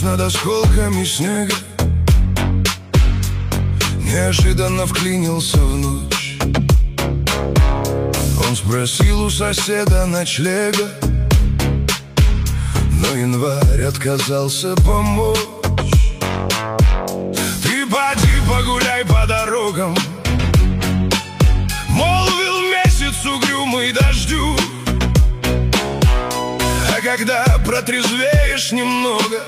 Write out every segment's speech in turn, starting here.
над осколками снега, неожиданно вклинился в ночь. Он спросил у соседа ночлега, но январь отказался помочь. Ты поди погуляй по дорогам, молвил месяц угрюмый дождю. А когда протрезвеешь немного,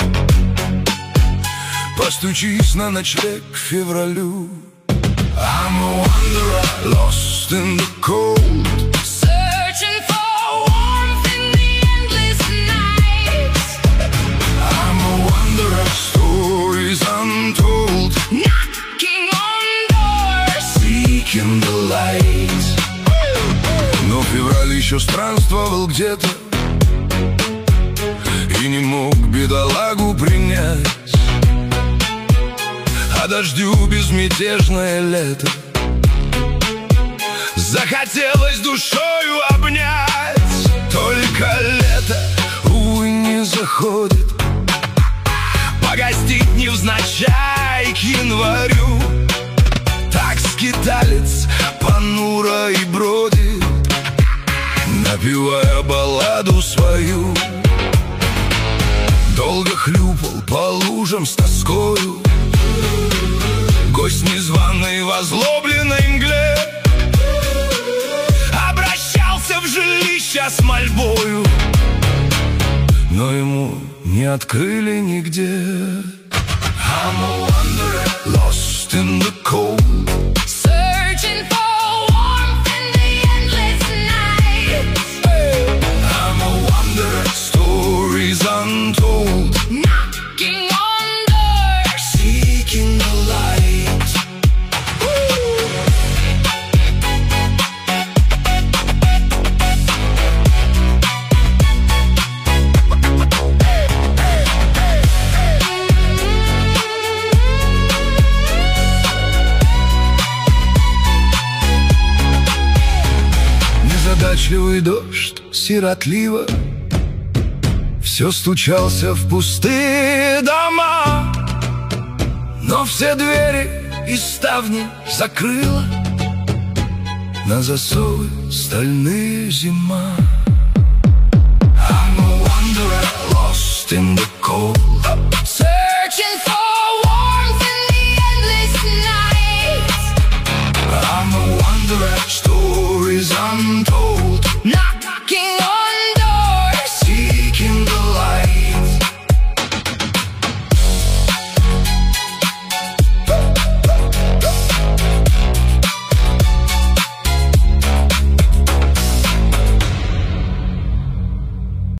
постучись на ночлег к февралю. I'm a wanderer, lost in the cold, searching for warmth in the endless nights. I'm a wanderer, stories untold, Knocking on doors, seeking the light. Но февраль еще странствовал где-то и не мог бедолагу принять, а дождю безмятежное лето захотелось душою обнять. Только лето, увы, не заходит погостить невзначай к январю. Так скиталец понуро и бродит, напевая балладу свою. Долго хлюпал по лужам с тоскою гость незваный в озлобленной мгле, обращался в жилище с мольбою, но ему не открыли нигде. I'm a wanderer, lost in the cold, searching for warmth in the endless nights. I'm a wanderer, stories untold, Knocking on doors, seeking the light. Незадачливый дождь сиротливо все стучался в пустые дома, но все двери и ставни закрыла на засовы стальные зима.